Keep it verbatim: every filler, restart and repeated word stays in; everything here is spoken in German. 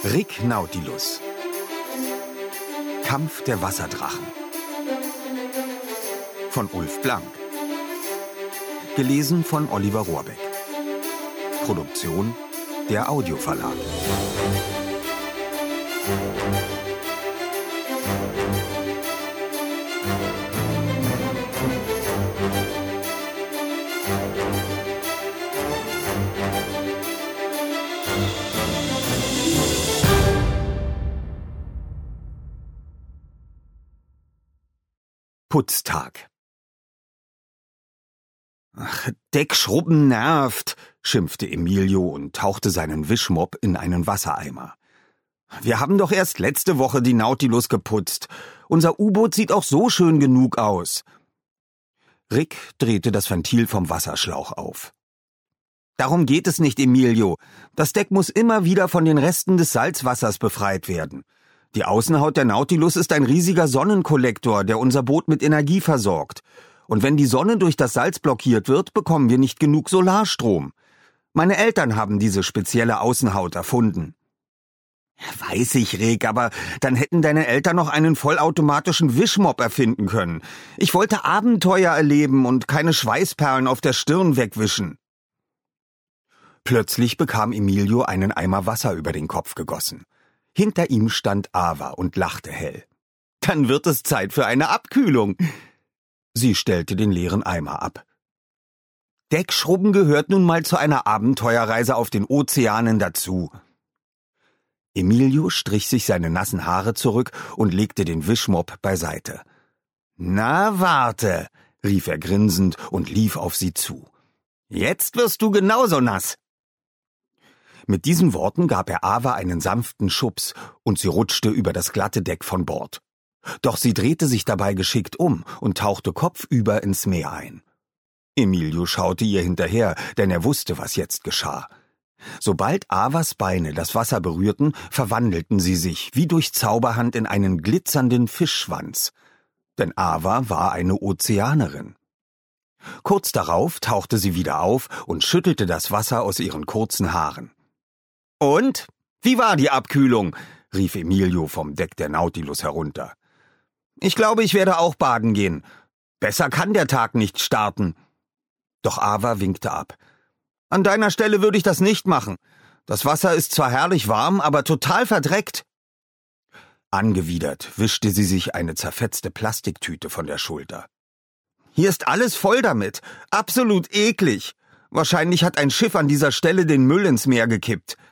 Rick Nautilus. Kampf der Wasserdrachen. Von Ulf Blank. Gelesen von Oliver Rohrbeck. Produktion der Audioverlag. Putztag. Ach, Deckschrubben nervt, schimpfte Emilio und tauchte seinen Wischmopp in einen Wassereimer. Wir haben doch erst letzte Woche die Nautilus geputzt. Unser U-Boot sieht auch so schön genug aus. Rick drehte das Ventil vom Wasserschlauch auf. Darum geht es nicht, Emilio. Das Deck muss immer wieder von den Resten des Salzwassers befreit werden. Die Außenhaut der Nautilus ist ein riesiger Sonnenkollektor, der unser Boot mit Energie versorgt. Und wenn die Sonne durch das Salz blockiert wird, bekommen wir nicht genug Solarstrom. Meine Eltern haben diese spezielle Außenhaut erfunden. Weiß ich, Rick, aber dann hätten deine Eltern noch einen vollautomatischen Wischmopp erfinden können. Ich wollte Abenteuer erleben und keine Schweißperlen auf der Stirn wegwischen. Plötzlich bekam Emilio einen Eimer Wasser über den Kopf gegossen. Hinter ihm stand Ava und lachte hell. Dann wird es Zeit für eine Abkühlung. Sie stellte den leeren Eimer ab. Deckschrubben gehört nun mal zu einer Abenteuerreise auf den Ozeanen dazu. Emilio strich sich seine nassen Haare zurück und legte den Wischmopp beiseite. Na, warte, rief er grinsend und lief auf sie zu. Jetzt wirst du genauso nass. Mit diesen Worten gab er Ava einen sanften Schubs und sie rutschte über das glatte Deck von Bord. Doch sie drehte sich dabei geschickt um und tauchte kopfüber ins Meer ein. Emilio schaute ihr hinterher, denn er wusste, was jetzt geschah. Sobald Avas Beine das Wasser berührten, verwandelten sie sich wie durch Zauberhand in einen glitzernden Fischschwanz. Denn Ava war eine Ozeanerin. Kurz darauf tauchte sie wieder auf und schüttelte das Wasser aus ihren kurzen Haaren. Und? Wie war die Abkühlung? Rief Emilio vom Deck der Nautilus herunter. Ich glaube, ich werde auch baden gehen. Besser kann der Tag nicht starten. Doch Ava winkte ab. An deiner Stelle würde ich das nicht machen. Das Wasser ist zwar herrlich warm, aber total verdreckt. Angewidert wischte sie sich eine zerfetzte Plastiktüte von der Schulter. Hier ist alles voll damit. Absolut eklig. Wahrscheinlich hat ein Schiff an dieser Stelle den Müll ins Meer gekippt.